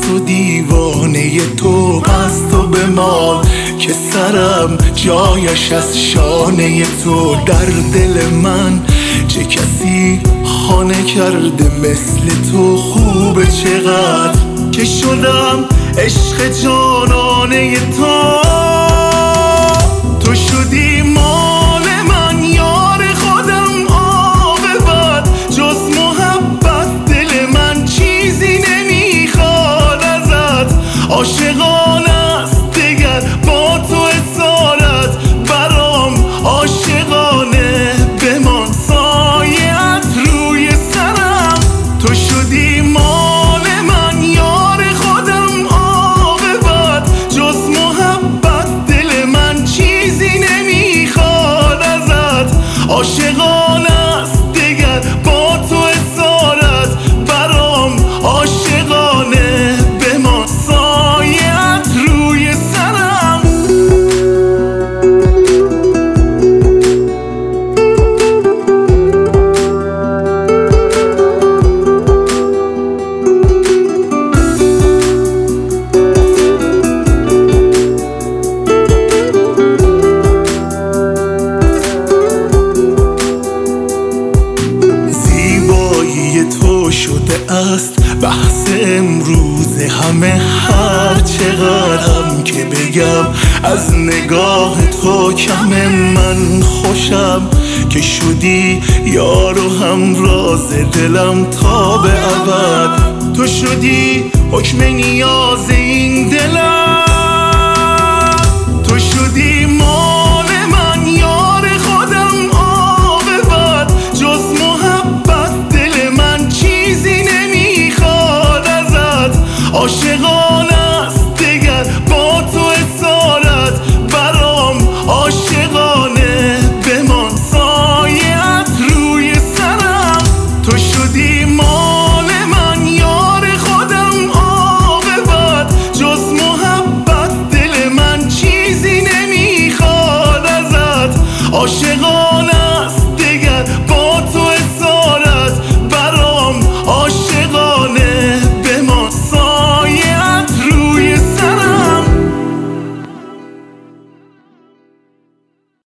مست و دیوانه تو، پست و به مال که سرم جایش از شانه تو. در دل من چه کسی خانه کرده مثل تو؟ خوبه چقدر که شدم عشق جانانه تو. تو شدی مال من یار خودم، عاقبت جز محبت دل من چیزی نمیخواد ازت. عاشقانه است دگر با تو اسارت، برام عاشقانه بمان سایت روی سرم. تو شدی مال من یار خودم، عاقبت جز محبت دل من چیزی نمیخواد ازت. عاشقانه است دگر با تو اسارت، برام عاشقانه بمان سایت روی سرم. تو شده است بحث امروز همه، هر چقدرم که بگم از نگاه تو کم. من خوشم که شدی یار و همراز دلم تا به ابد. تو شدی حکم نیاز این دلم.